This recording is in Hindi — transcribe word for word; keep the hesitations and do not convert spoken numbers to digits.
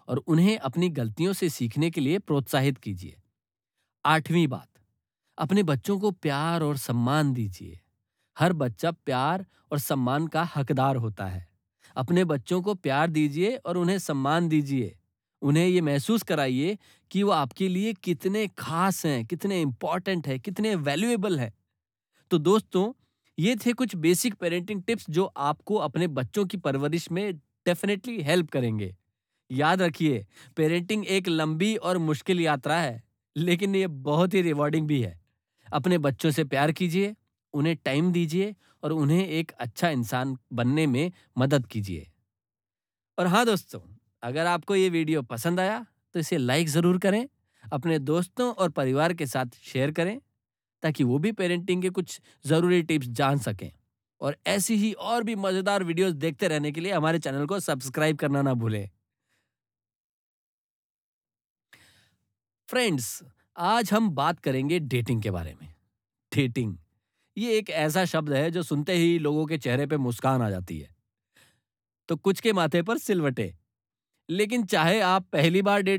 और उन्हें अपनी गलतियों से सीखने के लिए प्रोत्साहित कीजिए। आठवीं बात, अपने बच्चों को प्यार और सम्मान दीजिए। हर बच्चा प्यार और सम्मान का हकदार होता है। अपने बच्चों को प्यार दीजिए और उन्हें सम्मान दीजिए। उन्हें ये महसूस कराइए कि वो आपके लिए कितने खास हैं, कितने इंपॉर्टेंट हैं, कितने वैल्यूएबल हैं। तो दोस्तों, ये थे कुछ बेसिक पेरेंटिंग टिप्स जो आपको अपने बच्चों की परवरिश में डेफिनेटली हेल्प करेंगे। याद रखिए, पेरेंटिंग एक लंबी और मुश्किल यात्रा है, लेकिन ये बहुत ही रिवॉर्डिंग भी है। अपने बच्चों से प्यार कीजिए, उन्हें टाइम दीजिए और उन्हें एक अच्छा इंसान बनने में मदद कीजिए। और हाँ दोस्तों, अगर आपको ये वीडियो पसंद आया तो इसे लाइक ज़रूर करें, अपने दोस्तों और परिवार के साथ शेयर करें ताकि वो भी पेरेंटिंग के कुछ ज़रूरी टिप्स जान सकें। और ऐसी ही और भी मज़ेदार वीडियोस देखते रहने के लिए हमारे चैनल को सब्सक्राइब करना ना भूलें। फ्रेंड्स, आज हम बात करेंगे डेटिंग के बारे में। डेटिंग, ये एक ऐसा शब्द है जो सुनते ही लोगों के चेहरे पे मुस्कान आ जाती है, तो कुछ के माथे पर सिलवटें। लेकिन चाहे आप पहली बार डेट